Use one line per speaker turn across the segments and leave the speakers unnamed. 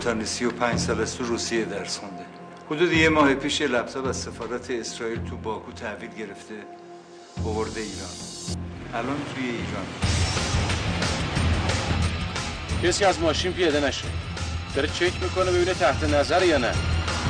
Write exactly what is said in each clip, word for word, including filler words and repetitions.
انسانی سی و پنج سال است تو روسیه درس خونده. حدود یه ماه پیش یه لپتاپ از سفارت اسرائیل تو باکو تحویل گرفته آورده ایران. الان توی ایران.
کسی از ماشین پیاده نشه. داره چک میکنه ببینه تحت نظر یا نه.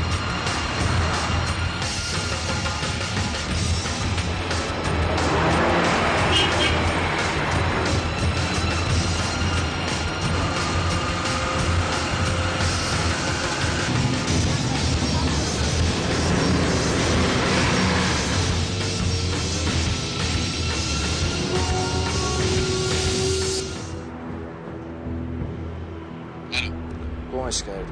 گمش کردی.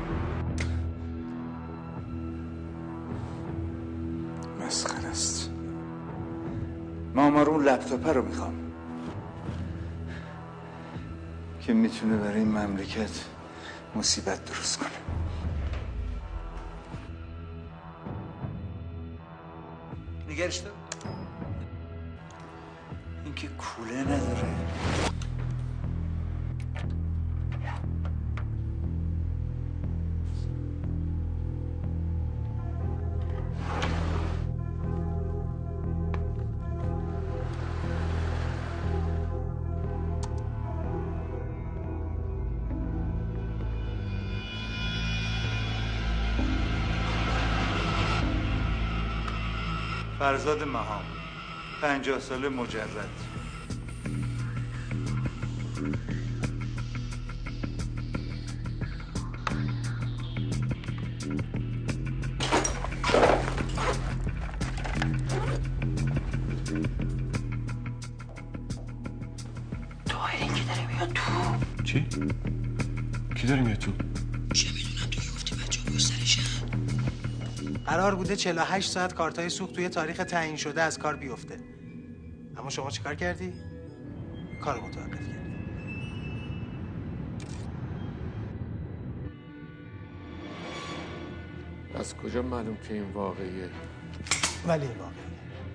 مسخره است. مامار اون لپتاپ رو میخوام که میتونه برای این مملکت مصیبت درست کنه. نگرش دار این که کوله نداره. فرزاد مهام، پنجاه ساله، مجرد.
تو این که داره میاد تو.
چی؟ کی داره میاد تو؟
چه میدونم تو گفتی بچه ها بسترشن.
قرار بوده چهل و هشت ساعت کارتای سوخت توی تاریخ تعیین شده از کار بیفته. اما شما چیکار کردی؟ کارو متوقف کردی.
از کجا معلوم که این واقعیه؟
ولی این واقعیه.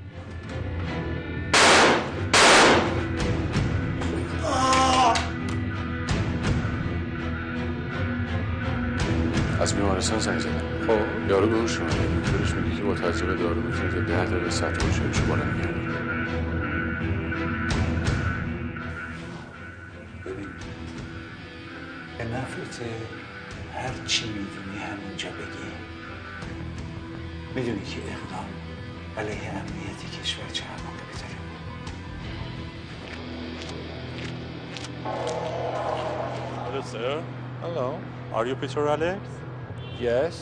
از بیمارستان زنگ زدم. خب یارو به هوش اومده. دکترش میگه که با تزریق دارو میتونه تا ده دقیقه سطح هوشیاریشو بالا میاره.
ببین به نفعت هر چی میدونی همونجا بگی. میدونی که اقدام علیه امنیت کشور چه عواقبی داره.
Hello, sir.
Hello.
Are you Peter Alex?
Yes.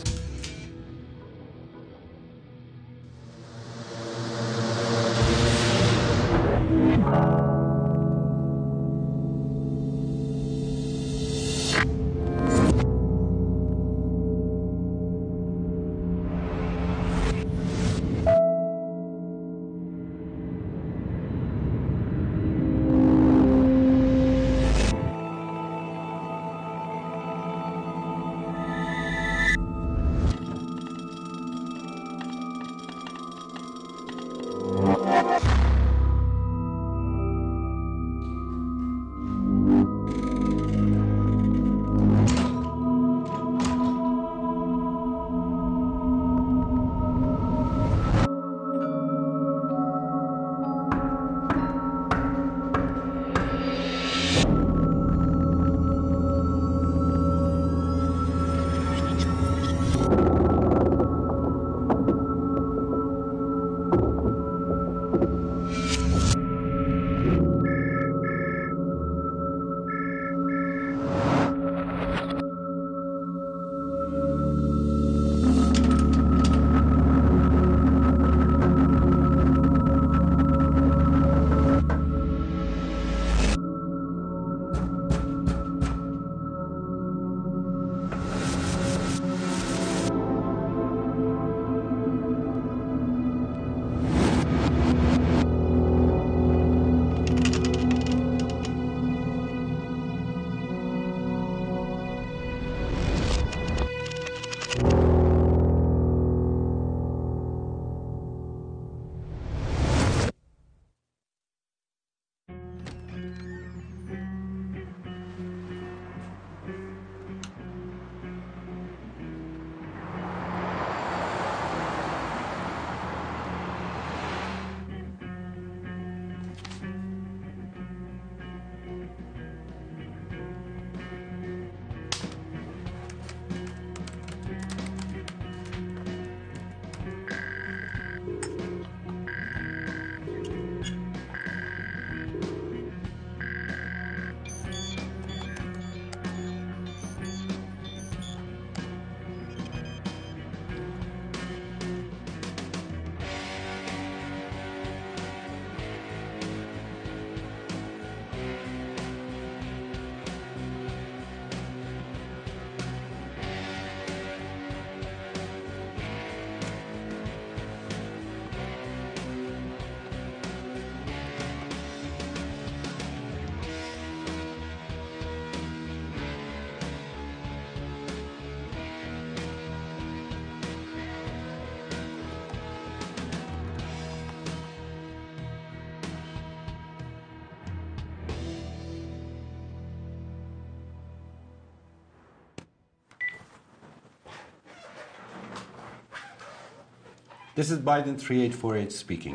This is Biden three eight four eight speaking.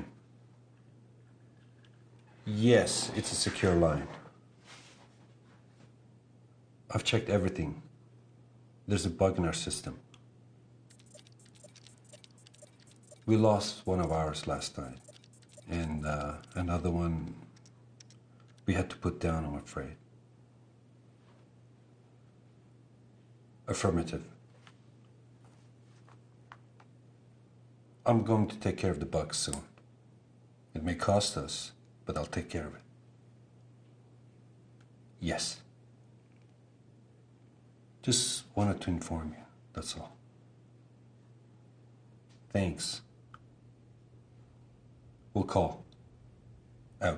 Yes, it's a secure line. I've checked everything. There's a bug in our system. We lost one of ours last night. And uh, another one we had to put down, I'm afraid. Affirmative. I'm going to take care of the bugs soon. It may cost us, but I'll take care of it. Yes. Just wanted to inform you, that's all. Thanks. We'll call. Out.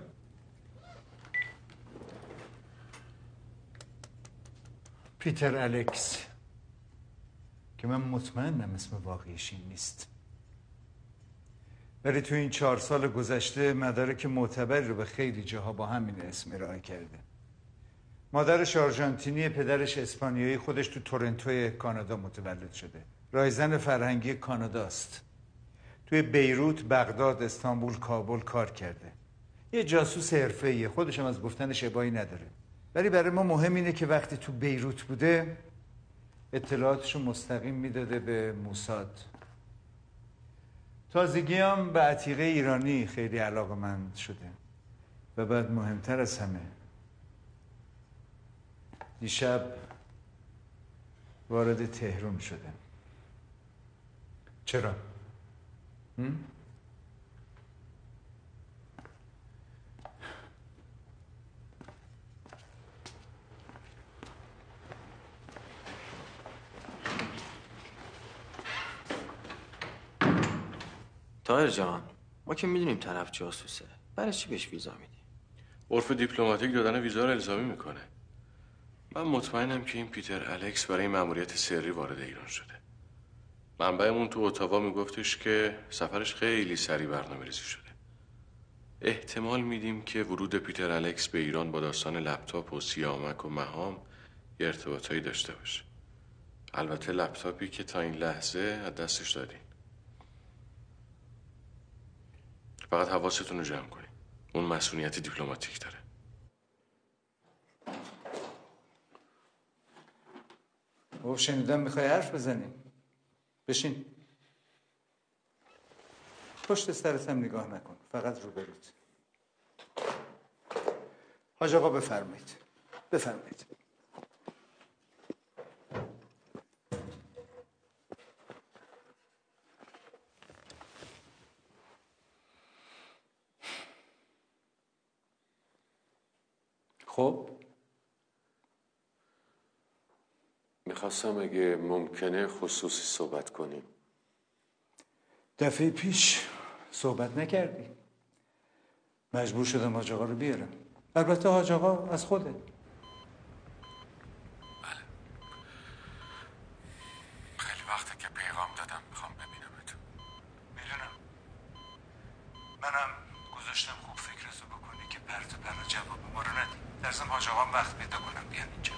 پیتر الکس که من مطمئنم اسم واقعیش این نیست، ولی تو این چهار سال گذشته مدارک معتبری رو به خیلی جاها با همین اسم ارائه کرده. مادرش آرژانتینی، پدرش اسپانیایی، خودش تو تورنتو کانادا متولد شده. رایزن فرهنگی کاناداست. توی بیروت، بغداد، استانبول، کابل کار کرده. یه جاسوس حرفه‌ایه، خودش هم از گفتنش ابایی نداره. ولی برای ما مهم اینه که وقتی تو بیروت بوده اطلاعاتشو مستقیم میداده به موساد. تازگی هم به عتیقه ایرانی خیلی علاقه‌مند شده و بعد مهمتر از همه دیشب وارد تهران شده. چرا؟ هم؟
طاهر جان، ما که میدونیم طرف جاسوسه، برای چی بهش ویزا میدی؟
عرف دیپلماتیک دادن ویزا رو الزامی میکنه. من مطمئنم که این پیتر الکس برای مأموریت سری وارد ایران شده. منبعمون تو اتاوا میگفتش که سفرش خیلی سریع برنامه‌ریزی شده. احتمال میدیم که ورود پیتر الکس به ایران با داستان لپتاپ و سیامک و مهام یه ارتباطایی داشته باشه. البته لپتاپی که تا این لحظه از دستش دادین. فقط حواستون رو جمع کنید. اون مسئولیت دیپلماتیک داره.
او شنیدم میخوای حرف بزنیم. بشین. پشت سرت هم نگاه نکن، فقط روبروت. حاج آقا بفرمایید. بفرمایید. خب
میخواستم اگه ممکنه خصوصی صحبت کنیم.
دفعه پیش صحبت نکردی. مجبور شدم حاج آقا رو بیارم. البته حاج آقا از خوده.
بله. خیلی وقته که پیغام دادم میخوام ببینمت.
میدونم. منم گذاشتم خوب فکرتو بکنی که پرت و پلا جواب ما رو ندی. درستم حاج آقا وقت پیدا کنم بیان اینجا.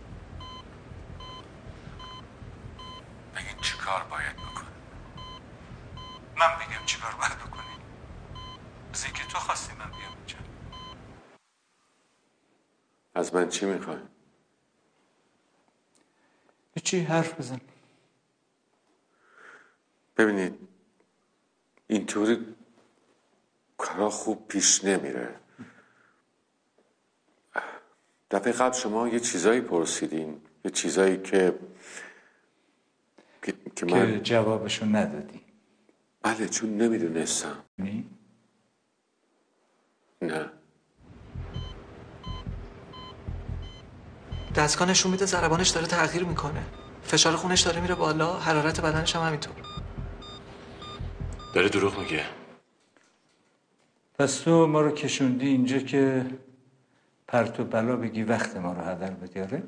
بگین چی کار باید بکنم؟
من بگم چی کار باید بکنی؟ از اینکه تو خواستی من بیام اینجا.
از من چی میخوای؟
چی حرف بزن.
ببینید اینطوری کارا خوب پیش نمیره. دفعه قبل شما یه چیزایی پرسیدین، یه چیزایی که که, که من
که جوابشو ندادی.
بله، چون نمیدونستم.
نی؟
نه.
دستگاه نشون میده ضربانش داره تغییر میکنه. فشار خونش داره میره بالا، حرارت بدنش هم همینطور.
داره دروغ میگه.
پس تو ما رو کشوندی اینجا که پرت و بلا بگی وقت ما رو هدر بدیاره؟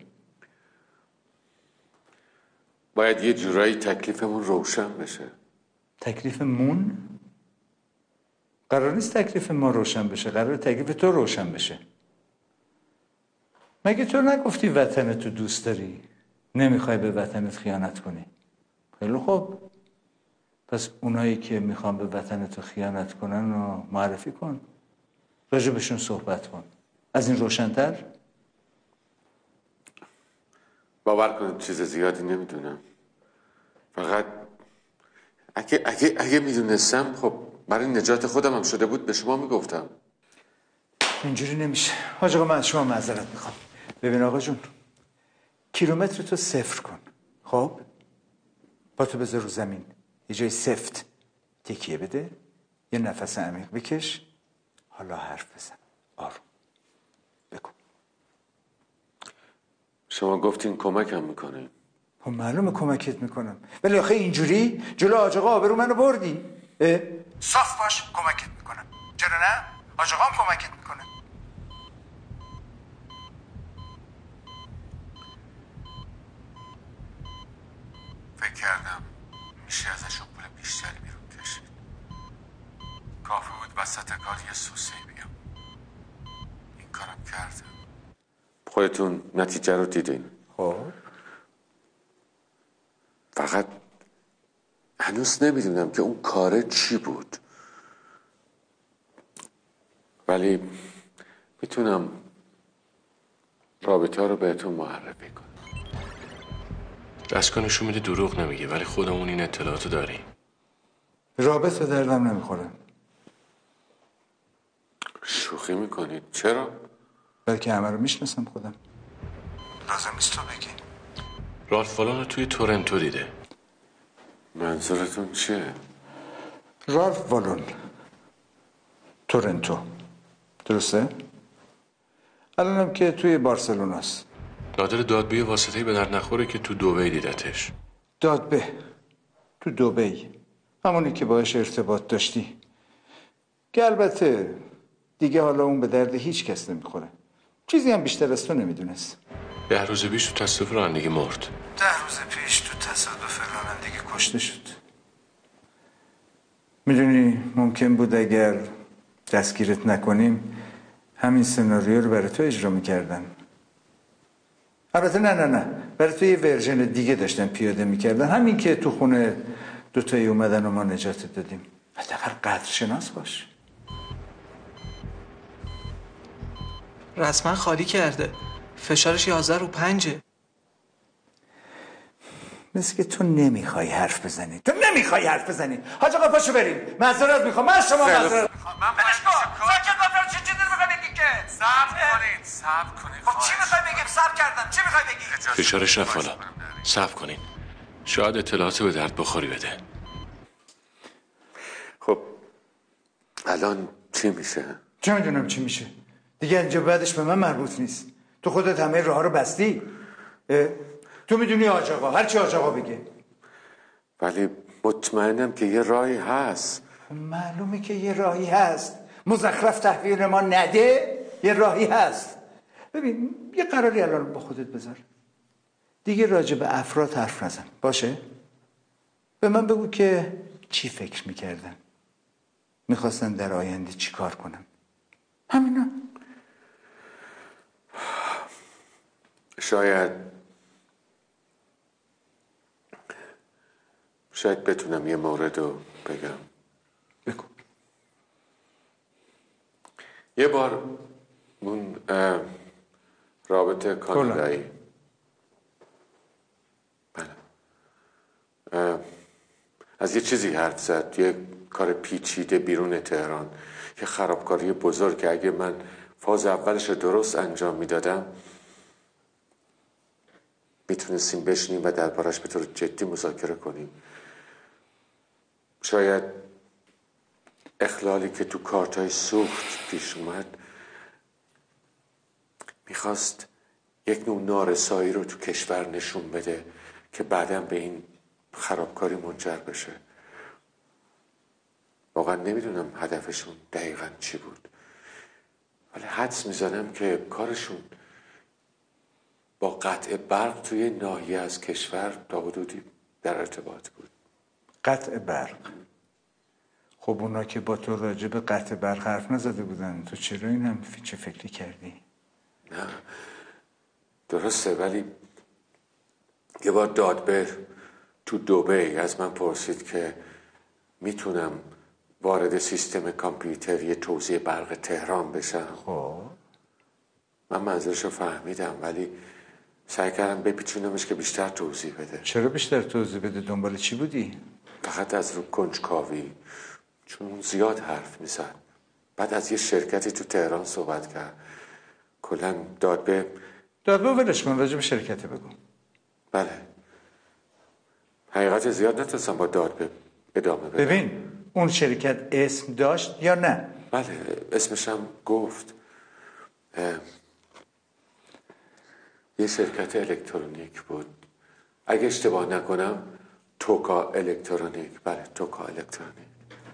باید یه جورایی تکلیفمون روشن بشه.
تکلیفمون؟ قرار نیست تکلیف ما روشن بشه، قرار تکلیف تو روشن بشه. مگه تو نگفتی وطن تو دوست داری؟ نمیخوای به وطنت خیانت کنی؟ خیلی خوب. پس اونایی که میخوان به وطن تو خیانت کنن رو معرفی کن، راجبشون صحبت کن. از این روشن‌تر؟
باور کنید چیز زیادی نمیدونم. فقط اگه اگه اگه میدونستم خب برای نجات خودم هم شده بود به شما میگفتم.
اینجوری نمیشه. حاج آقا من از شما معذرت میخوام. ببین آقا جون، کیلومتر تو صفر کن. خب با تو بذار رو زمین، یه جای سفت تکیه بده، یه نفس عمیق بکش، حالا حرف بزن. آروم بگو.
شما گفتین کمکم میکنین.
خب معلومه کمکت میکنم، ولی آخه اینجوری جلو حاج آقا آبرو منو بردی. صاف باش، کمکت میکنم. چرا نه؟ حاج آقا هم کمکت میکنه.
فکر کردم میشه ازشون پول بیشتری بیرون کشید. کافی بود وسط کار یه سوسه بیام. این کارم کردم. خودتون نتیجه رو دیدین.
خب
فقط هنوز نمیدونم که اون کاره چی بود، ولی میتونم رابطه رو بهتون معرفی کنم. دستگاه میده دروغ نمیگه، ولی خودمون این اطلاعاتو داریم.
رابطه دردم نمیخوره.
شوخی میکنید؟ چرا؟
بلکه همه رو میشناسم خودم. لازم نیست تو بگی.
رالف والون رو توی تورنتو دیده. منظورتون چیه؟
رالف والون تورنتو، درسته؟ الانم که توی بارسلوناست.
نادر دادبه واسطه‌ای به در نخوره که تو دبی دیدتش.
دادبه تو دبی، همونی که باهاش ارتباط داشتی، که البته دیگه حالا اون به درد هیچ کس نمیخوره. چیزی هم بیشتر از تو نمیدونست.
ده روز پیش تو تصادف رانندگی مرد.
ده روز پیش تو تصادف رانندگی کشته شد. میدونی ممکن بود اگر دستگیرت نکنیم همین سناریو رو برای تو اجرا میکردن. البته نه نه نه برای تو یه ورژن دیگه داشتن پیاده میکردن. همین که تو خونه دوتایی اومدن و ما نجاتت دادیم. حداقل قدر شناس باش.
رسما خالی کرده، فشارش یازده رو پنجه.
مثل که تو نمیخوای حرف بزنی. تو نمیخوای حرف بزنی. حاج آقا پاشو بریم. معذرت میخوام. من از شما معذرت میخوام.
من بلش کن. ساکت بفرم. چه چیزی میخوای بگی که؟ صبر کنید. صبر کنید. خب چی میخوای بگیم؟ صبر کردم. چی میخوای بگی؟
فشارش رفت بالا. صبر کنین. شاید اطلاعات به درد بخوری بده. خب الان چی میشه؟
چه میدونم چی میشه؟ دیگه اینجا بعدش به من مربوط نیست. تو خودت همه راه رو بستی. تو میدونی حاج آقا، هر چی حاج آقا بگه.
ولی مطمئنم که یه راهی هست.
معلومه که یه راهی هست. مزخرف تحویل ما نده، یه راهی هست. ببین یه قراری الان با خودت بذار. دیگه راجع به افراد حرف نزن، باشه؟ به من بگو که چی فکر میکردن، میخواستن در آینده چی کار کنن. همینا.
شاید شاید بتونم یه مورد رو بگم.
بگو.
یه بار اون رابطه کانادایی، بله، از یه چیزی حرف زد، یه کار پیچیده بیرون تهران، یه خرابکاری بزرگ که اگه من فاز اولش درست انجام میدادم میتونستیم بشینیم و دربارش به طور جدی مذاکره کنیم. شاید اخلالی که تو کارتای سوخت پیش اومد میخواست یک نوع نارسایی رو تو کشور نشون بده که بعداً به این خرابکاری منجر بشه. واقعا نمیدونم هدفشون دقیقاً چی بود، ولی حدس میزنم که کارشون با قطع برق توی ناحیه از کشور تا حدودی در ارتباط بود.
قطع برق؟ خب اونا که با تو راجع به قطع برق حرف نزده بودن، تو چرا این هم چه فکری کردی؟
نه درسته، ولی یه بار دادبه تو دبی از من پرسید که
میتونم وارد سیستم کامپیوتری توزیع برق تهران بشم.
خب
من منظورشو فهمیدم ولی سعی کردم بپیچونمش که بیشتر توضیح بده.
چرا بیشتر توضیح بده؟ دنبال چی بودی؟
فقط از رو کنجکاوی، چون زیاد حرف میزد. بعد از یه شرکتی تو تهران صحبت کرد. کلا داد به
داد به ولش کن، راجع به شرکت بگو.
بله حقیقت زیاد نتونستم با داد به ادامه بدم.
ببین اون شرکت اسم داشت یا نه؟
بله اسمشم گفت. یه شرکت الکترونیک بود، اگه اشتباه نکنم توکا الکترونیک. بله توکا الکترونیک.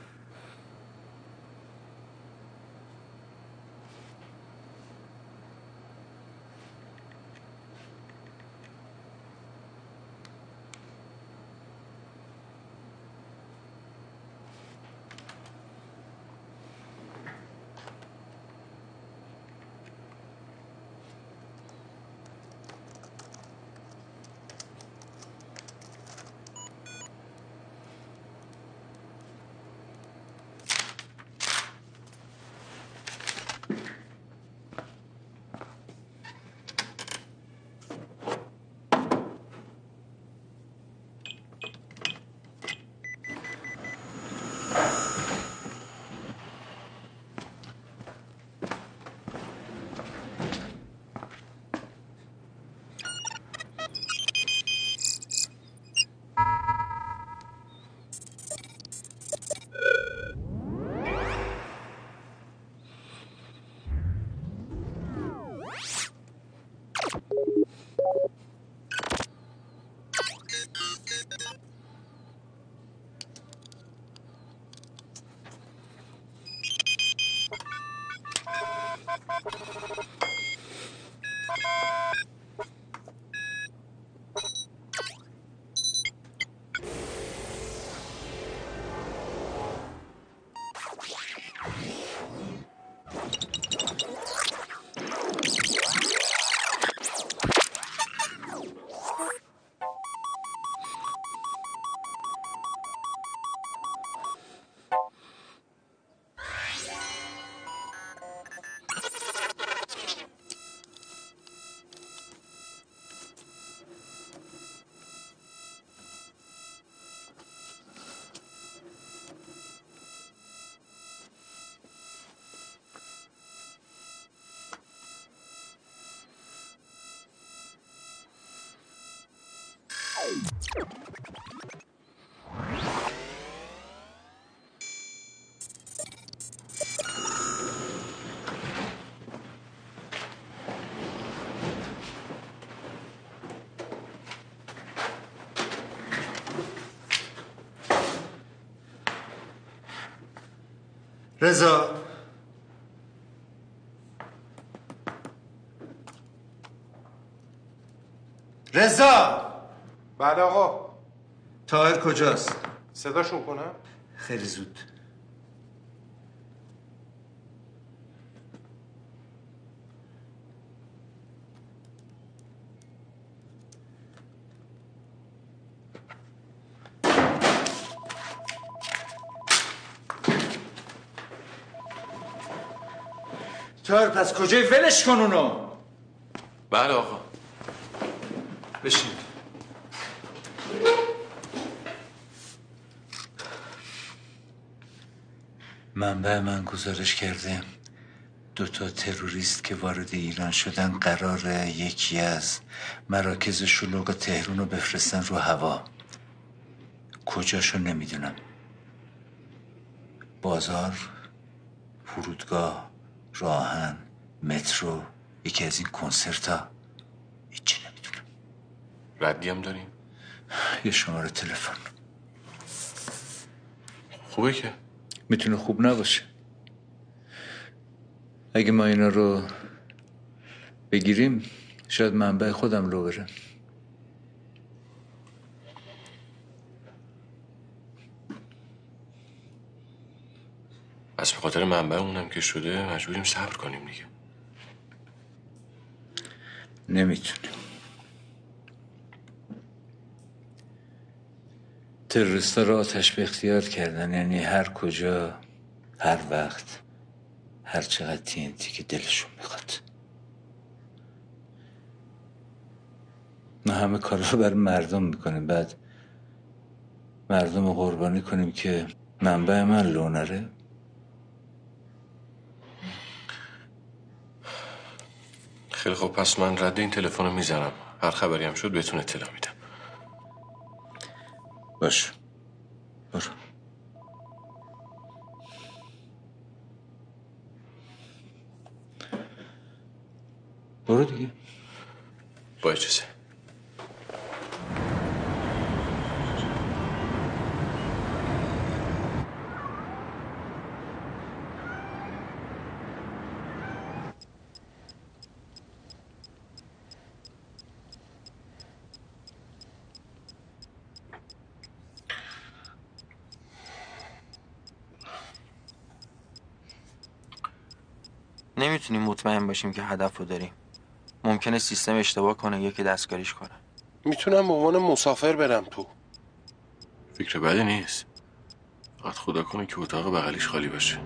رضا رضا
بله آقا.
طاهر کجاست؟
صداشون کنم؟
خیلی زود. طاهر پس کجای ولش کن اونو؟
بله آقا.
بشین. منبع من گزارش کرده دو تا تروریست که وارد ایران شدن قراره یکی از مراکز شلوغ تهران رو بفرستن رو هوا. کجاشو نمیدونم. بازار، فرودگاه، راهن، مترو، یکی از این کنسرت ها. هیچی نمیدونم.
ردی هم داریم؟
یه شماره تلفن.
خوبه که؟
میتونه خوب نباشه. اگه ما اینا رو بگیریم شاید منبع خودم رو برم.
از به خاطر منبع اونم که شده مجبوریم صبر کنیم دیگه.
نمیتونیم.
تروریستا رو آتش به اختیار کردن، یعنی هر کجا، هر وقت، هر چقدر تی ان تی که دلشون میخواد. ما همه کار رو بر مردم میکنیم، بعد مردم رو قربانی کنیم که منبع من لونره.
خیلی خب، پس من رد این تلفن رو میزنم. هر خبری هم شد بهتون اطلاع میدم.
باش، برو. برو دیگه.
با اجازه.
نمیتونیم مطمئن باشیم که هدف رو داریم. ممکنه سیستم اشتباه کنه یا که دستکاریش کنه.
میتونم به عنوان مسافر برم تو. فکر بدی نیست. فقط خدا کنه که اتاق بغلیش خالی باشه.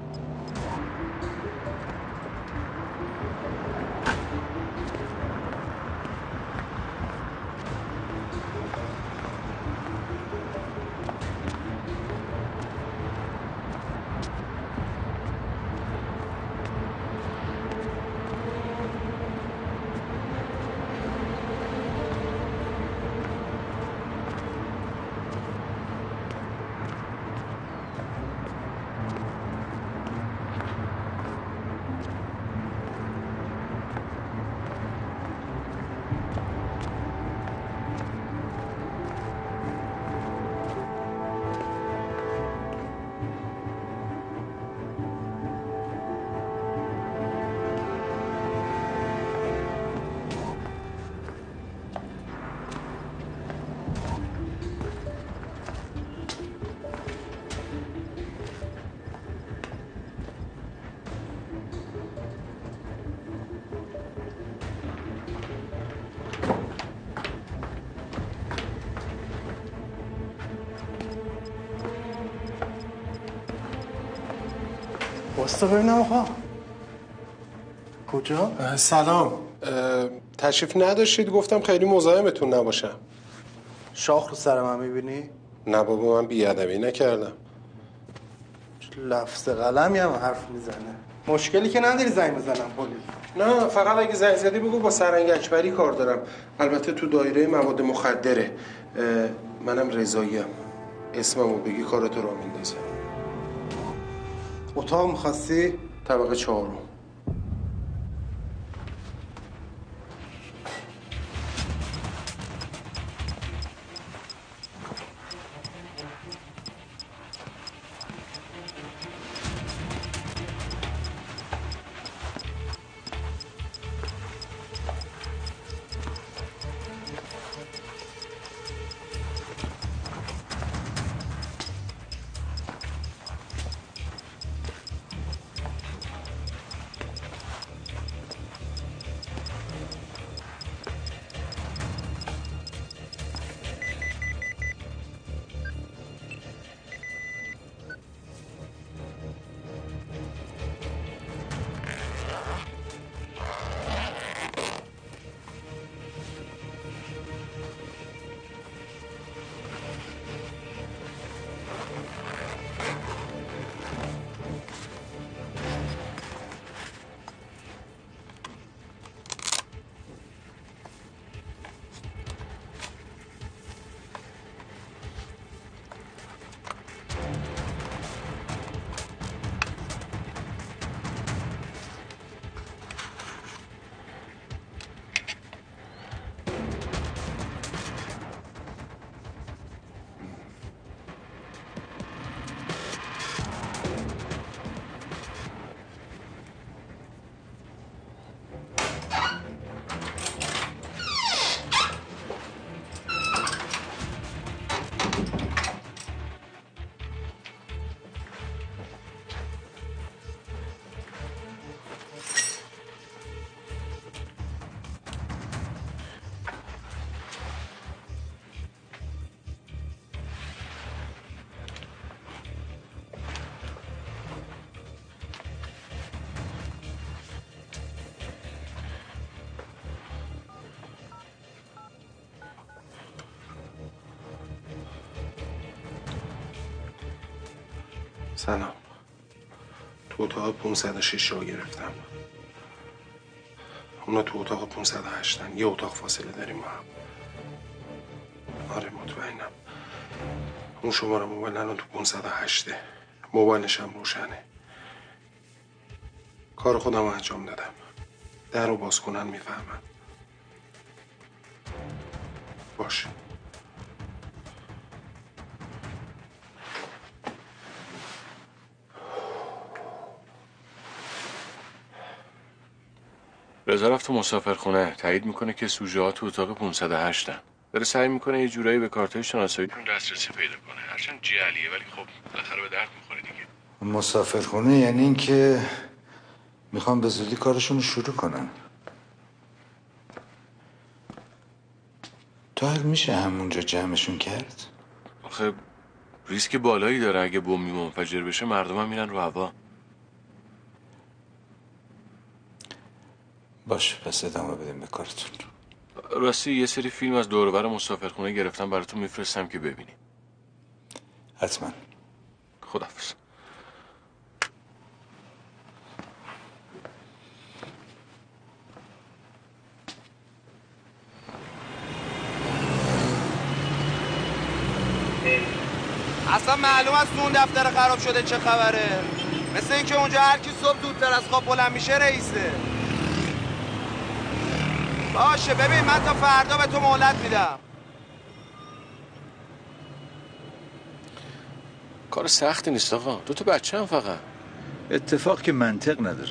واستا ببینم آقا. کجا؟
سلام. تشریف نداشتید، گفتم خیلی مزاحمتون نباشم.
شاخ رو سر من میبینی؟
نه بابا، من بیادبی نکردم.
لفظ قلمی هم حرف میزنه. مشکلی که نداری زنگ بزنم پلیس؟
نه، فقط اگه زنگ زدی بگو با سرنگ اکبری کار دارم. البته تو دایره مواد مخدره. منم رضاییم. اسممو بگی کارتو راه میندازم.
اتاق میخواستی؟
طبقه چهارم. سلام. تو اتاق پانصد و شش را گرفتم. اونا تو اتاق پانصد و هشت یه اتاق فاصله داریم ما هم. آره مطمئنم. اون شماره موبایل الان تو پانصد و هشت. موبایلش هم روشنه. کار خودم رو انجام دادم. در رو باز کنن میفهمن. باش.
رضا رفت تو مسافرخونه تایید میکنه که سوژه ها تو اتاق پانصد و هشت ان. داره سعی میکنه یه جورایی به کارتای شناساییتون دسترسی پیدا کنه. هرچند جعلیه ولی خب بالاخره به درد میخوره دیگه.
مسافرخونه یعنی این که میخوام به زودی کارشون رو شروع کنن. تا حال میشه همونجا جمعشون کرد؟
آخه ریسک بالایی داره. اگه بمبی منفجر بشه مردم هم میرن رو هوا.
باشه پس ادامه بدیم به کارتون.
راستی یه سری فیلم از دور و بر مسافرخونه گرفتم براتون میفرستم که ببینی.
حتما.
خداحافظ.
اصلا معلوم است اون دفتر خراب شده چه خبره. مثل اینکه اونجا هر کی صبح زودتر از خواب بلند میشه رئیسه. باشه ببین من تا فردا به تو مهلت میدم.
کار سختی نیست آقا. دو تا بچه هم فقط.
اتفاق که منطق نداره.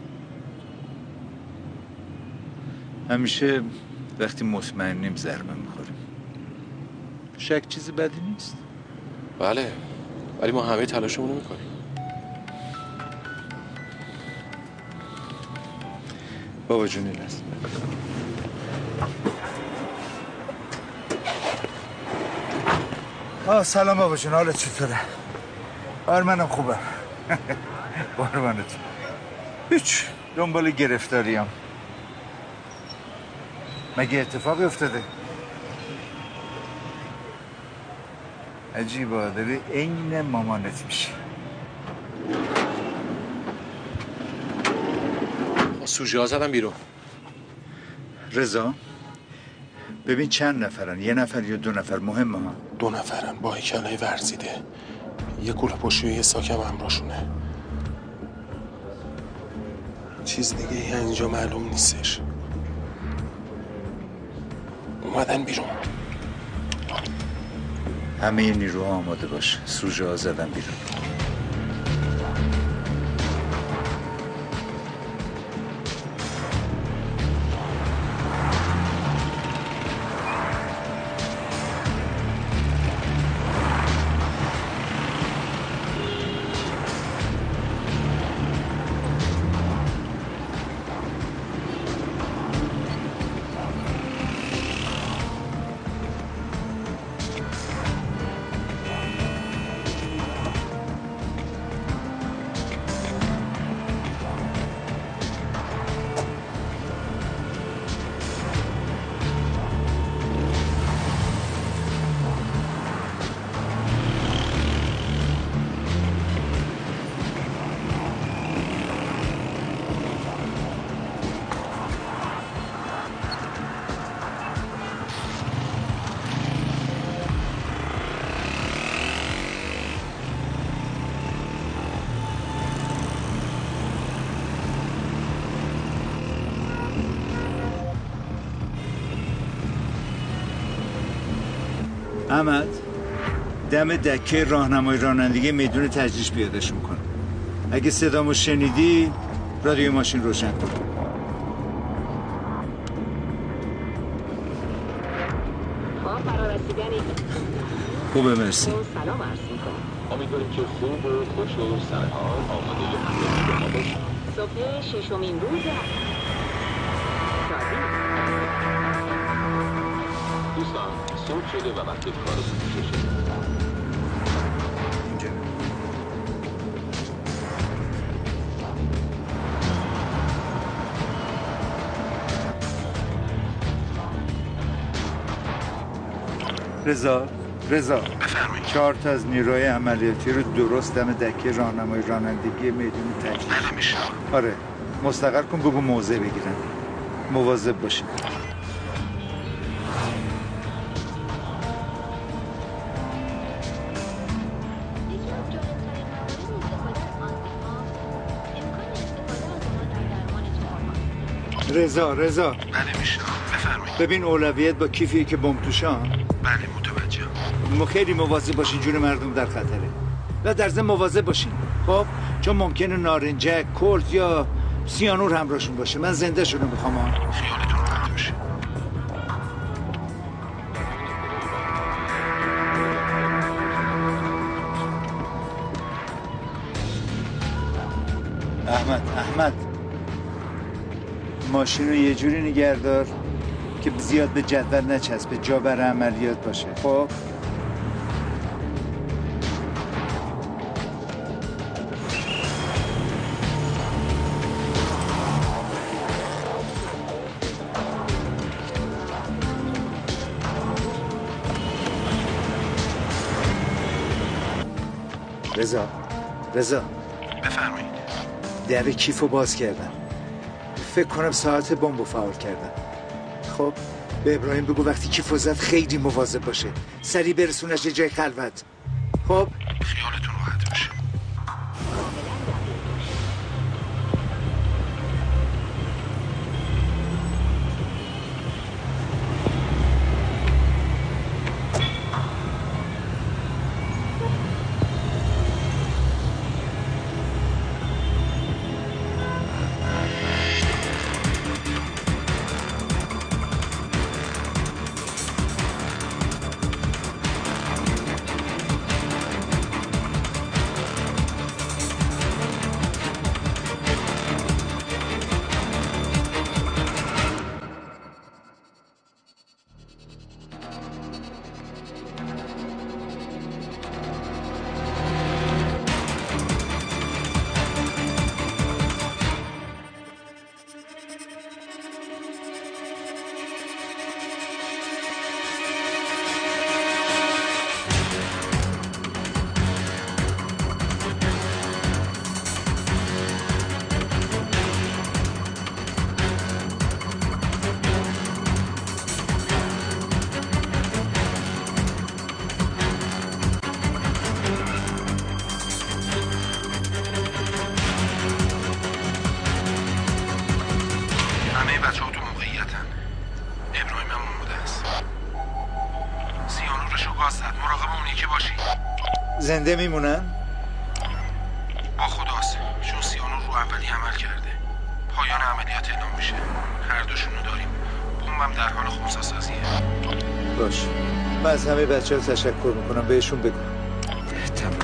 همیشه وقتی مطمئنیم ضربه میخوریم. شک چیزی بدی نیست.
بله ولی ما همه تلاشمون رو میکنیم.
بابا جونی لست. آه سلام بابا جون، حالت چطوره؟ آره منم خوبم. قربانت. هیچ دنبال گرفتاریم. مگه اتفاقی افتاده؟ عجیبا داری عین مامانت میشه.
سوژه ها زدن بیرون.
رضا ببین چند نفرن، یه نفر یا دو نفر مهمه ها؟
دو نفرن با هیکلای ورزیده. یه کوله پشتی و یه ساکم همراهشونه. چیز دیگه ای اینجا معلوم نیستش. اومدن بیرون.
همه نیروها آماده باش. سوژه ها زدن بیرون. احمد دم دکه راهنمای رانندگی میدون تجریش پیادهشون کن. اگه صدامو شنیدی رادیو ماشین روشن کن.
با فرارسیدنی
خوبه مرسی.
سلام عرض میکنم.
امیدواریم که خوب و خوش و سرحال آماده ی حمله شما باشید.
صبح ششمین روز
دوستان صبح شده و وقت کار شروع شده.
رضا رضا
بفرمایید.
چهار تا از نیروی عملیاتی رو درست دم دکه راهنمای رانندگی میدون تکلیف.
بله میشه.
آره مستقر کن بگو موضع بگیرن. مواظب باشین. رضا رضا
بله میشه. بفرمایید.
ببین اولویت با کیفیه که بمب توشان.
بله متوجه.
ما خیلی مواظب باشین جون مردم در خطره. و در ضمن مواظب باشین. خب چون ممکنه نارنجک، کلت یا سیانور همراهشون باشه. من زنده شونو میخوام.
خیالتون راحت باشه.
احمد احمد ماشین رو یه جوری نگهدار که زیاد به جدول نچسبه، جا برای عملیات باشه. خب رضا رضا
بفرمایید.
در کیفو باز کردم. فکر کنم ساعت بمب فعال کردم. خب به ابراهیم بگو وقتی کیفو زد خیلی مواظب باشه، سریع برسونش یه جای خلوت. خب
خیالتون راحت باشه.
زنده میمونن؟
با خداست، چون سیانور رو اولی عمل کرده. پایان عملیات اعلام میشه. هر دوشونو داریم. بمبم در حال خونسا سازیه.
باش. من از همه بچه ها تشکر میکنم. بهشون بگو.
تمام.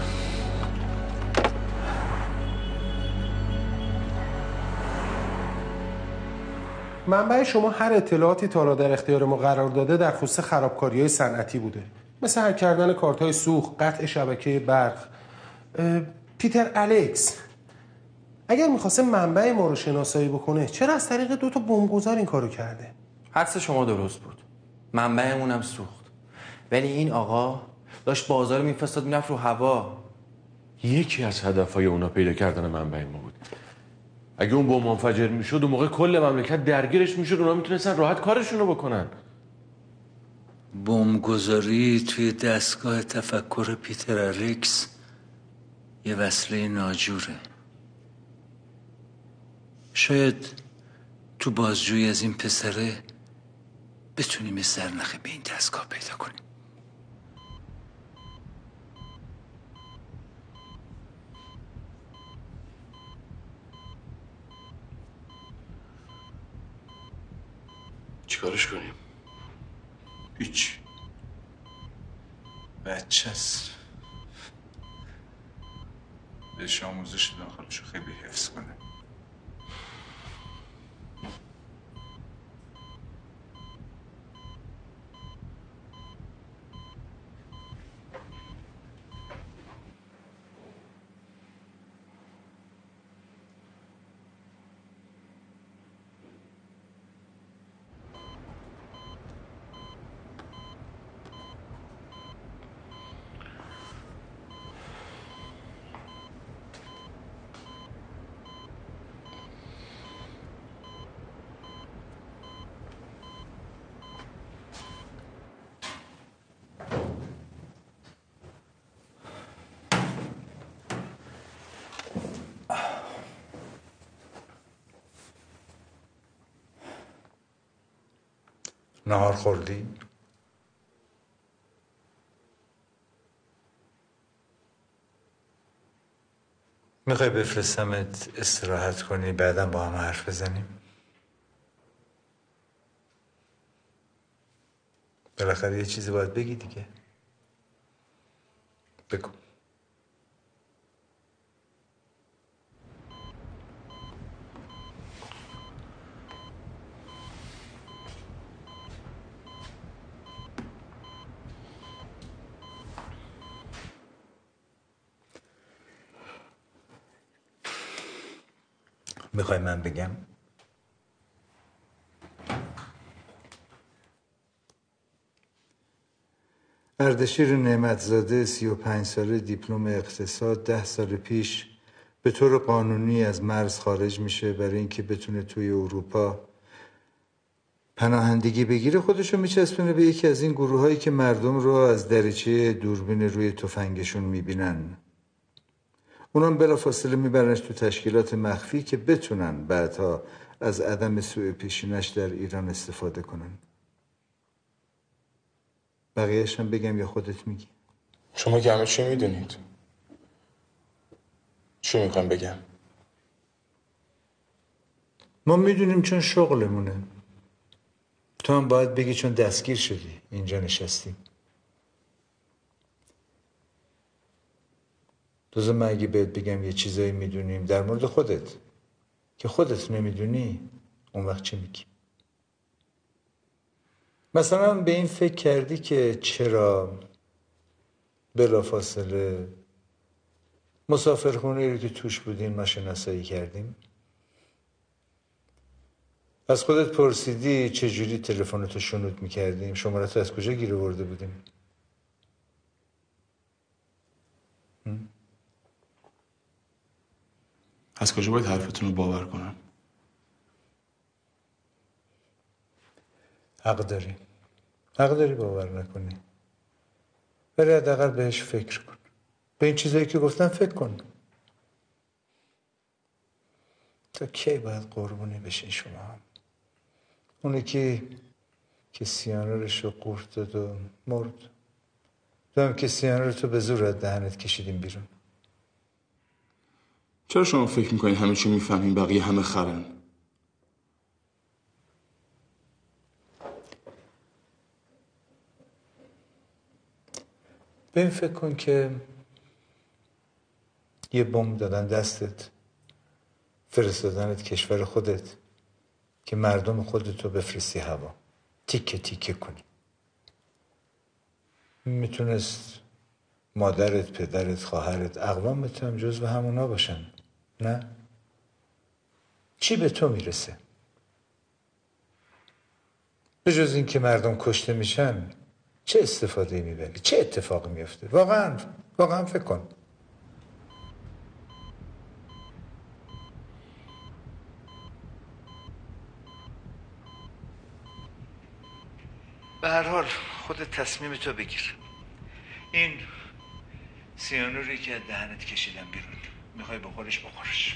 منبع شما هر اطلاعاتی تا حالا در اختیار ما قرار داده در خصوص خرابکاری‌های صنعتی بوده، مثل هک کردن کارت‌های سوخت، قطع شبکه برق. پیتر الکس اگر می‌خواسته منبع ما رو شناسایی بکنه چرا از طریق دو تا بمبگذار این کارو کرده؟
حدس شما درست بود. منبعمون هم سوخت. ولی این آقا داشت بازار میفرستاد میرفت رو هوا.
یکی از هدفهای اونا پیدا کردن منبع ما بود. اگه اون بمب منفجر میشد اون موقع کل مملکت درگیرش میشد، اونا میتونستن راحت کارشونو بکنن.
بمبگذاری توی دستگاه تفکر پیتر الکس یه وصله ناجوره. شاید تو بازجویی از این پسره بتونیم یه سرنخی به این دستگاه پیدا کنیم.
چیکارش کنیم؟
هیچ. بچه است. بهش آموزش دادن خودشو خیلی حفظ کنه. نهار خوردی؟ میخوای بفرستمت استراحت کنی بعدم با هم حرف بزنیم؟ بالاخره یه چیزی باید بگی دیگه. بگو. میخوای من بگم؟ اردشیر نعمتزاده سی و پنج ساله دیپلم اقتصاد ده سال پیش به طور قانونی از مرز خارج میشه برای اینکه بتونه توی اروپا پناهندگی بگیره. خودشو میچسبونه به یکی از این گروه هایی که مردم رو از دریچه دوربین روی تفنگشون میبینن. اونام بلافاصله میبرنش تو تشکیلات مخفی که بتونن بعدها از عدم سوء پیشینش در ایران استفاده کنن. بقیه‌اش هم بگم یا خودت میگی؟
شما که همه چی میدونید. چی میخوام بگم؟
ما میدونیم چون شغلمونه. تو هم باید بگی چون دستگیر شدی اینجا نشستی. دوزه من اگه بهت بگم یه چیزایی میدونیم در مورد خودت که خودت نمیدونی، اون وقت چی میگی؟ مثلا به این فکر کردی که چرا بلافاصله مسافرخونه رو که توش بودین ما شناسایی کردیم؟ از خودت پرسیدی چجوری تلفنتو شنود میکردیم؟ شمارتو از کجا گیر آورده بودیم؟
از کجا باید حرفتون رو باور کنم؟
حق داری. حق داری باور نکنی. ولی حداقل بهش فکر کن. به این چیزایی که گفتم فکر کن. تا کی باید قربونی بشین شما هم؟ اونی که که سیانورش رو قورت داد و مرد. تو هم که سیانور تو به زور از دهنت کشیدیم بیرون.
چرا شما فکر میکنین همه چی میفهمین بقیه همه خرن؟
به این فکر کن که یه بمب دادن دستت، فرستادنت کشور خودت که مردم خودتو بفرستی هوا، تیکه تیکه کنی. میتونست مادرت، پدرت، خواهرت، اقوامت هم جزو همونا باشن. نه؟ چی به تو میرسه؟ به جز این که مردم کشته میشن چه استفاده میبری؟ چه اتفاقی میفته؟ واقعا واقعا فکر کن. به هر حال خودت تصمیم تو بگیر. این سیانوری که دهنت کشیدم بیرون، میخوای بخورش بخورش.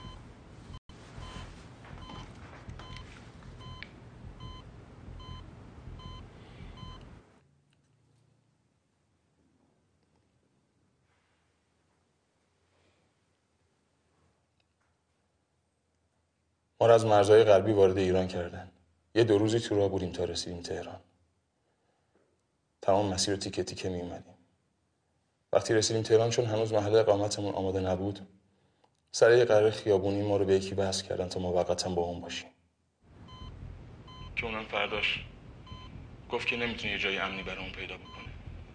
ما را از مرزهای غربی وارد ایران کردن. یه دو روزی تو راه بودیم تا رسیدیم تهران. تمام مسیر رو تیکه تیکه می اومدیم. وقتی رسیدیم تهران چون هنوز محل اقامتمون آماده نبود، سر یه قرار خیابونی ما رو به یکی بحث کردن تا موقتا با اون باشیم. که اونم فرداش گفت که نمیتونه یه جای امنی برامون پیدا بکنه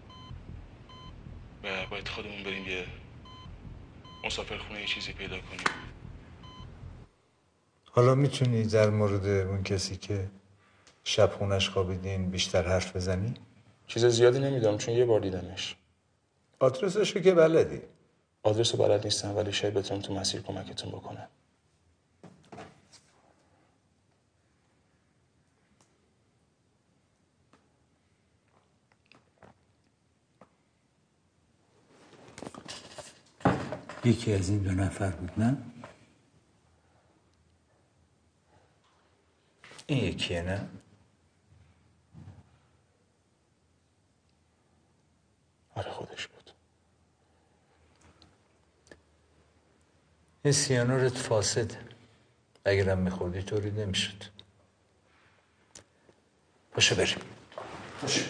و باید خودمون بریم یه مسافرخونه یه چیزی پیدا کنیم.
حالا میتونی در مورد اون کسی که شب خونش خوابیدین بیشتر حرف بزنی؟
چیز زیادی نمیدونم چون یه بار دیدمش.
آدرسشو که بلدی؟
آدرسو بلد نیستم ولی شاید بتونم تو مسیر کمکتون بکنم.
یکی از این دو نفر بود نه؟
این یکیه نه؟
این سیانورت فاسده. اگرم میخوردی طوری نمیشد. باشه بریم.
باشه.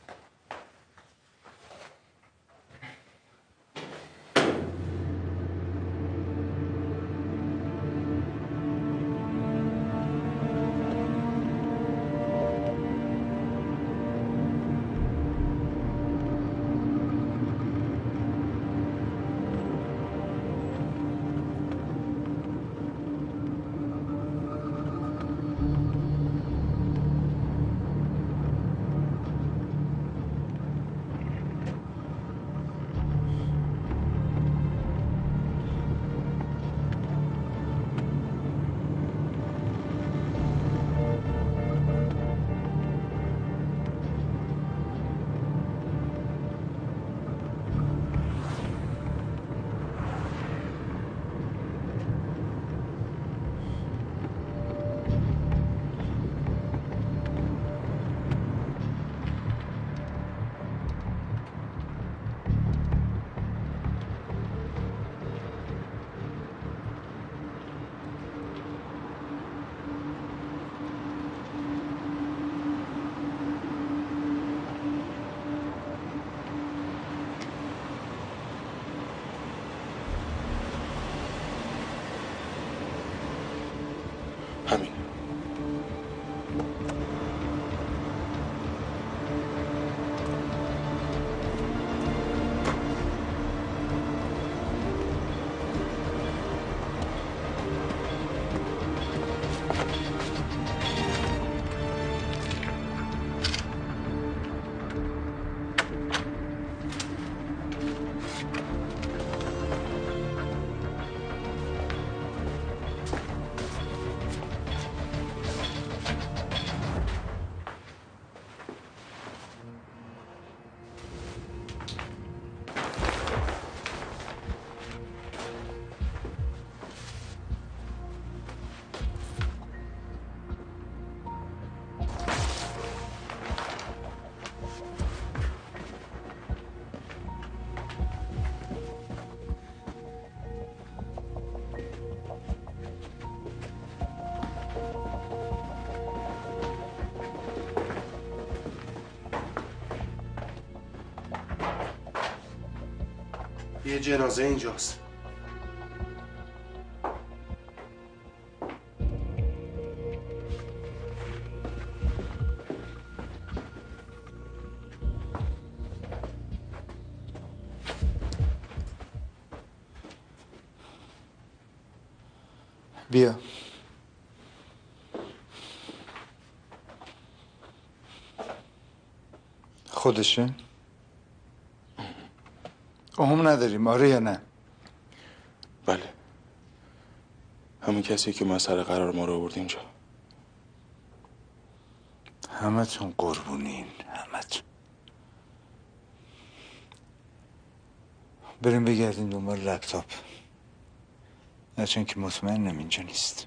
همین.
یه جنازه اینجاست.
بیا. خودشه؟ اهم نداریم، آره یا نه؟
بله. همون کسی که ما سر قرار ما رو آورد اینجا.
همتون قربونین، همتون. بریم بگردیم دنبال لپتاپ. نه چون که مطمئنم اینجا نیست.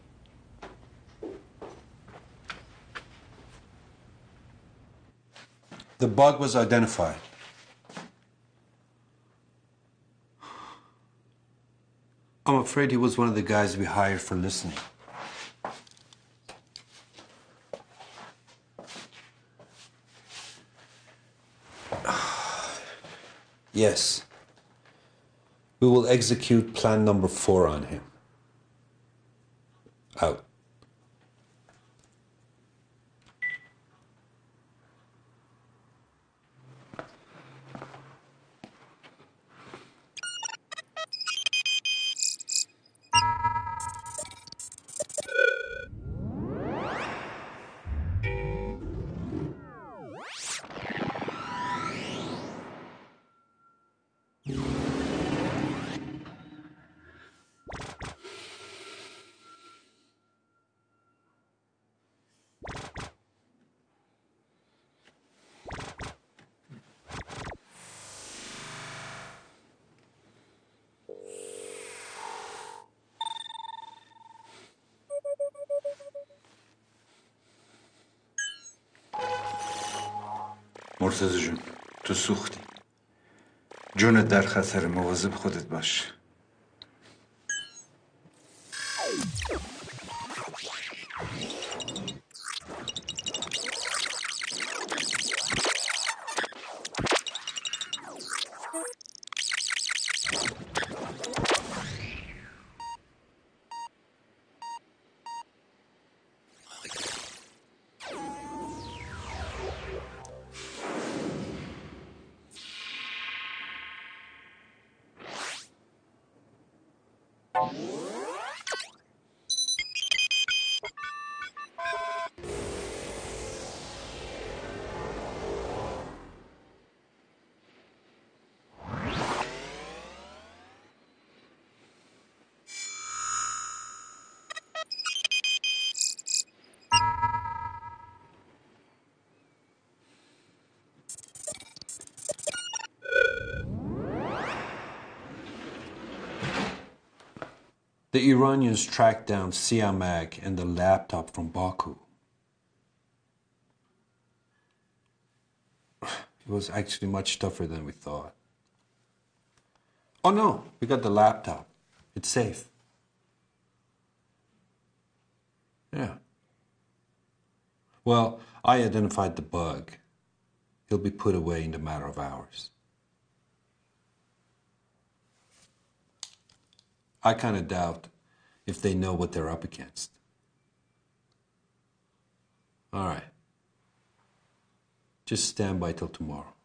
The bug was identified. I'm afraid he was one of the guys we hired for listening. Yes. We will execute plan number four on him. Out.
مرتضی جون، تو سوختی. جونت در خطر، مواظب خودت باش.
The Iranians tracked down Siamak and the laptop from Baku. It was actually much tougher than we thought. Oh no, we got the laptop. It's safe. Yeah. Well, I identified the bug. He'll be put away in a matter of hours. I kind of doubt if they know what they're up against. All right. Just stand by till tomorrow.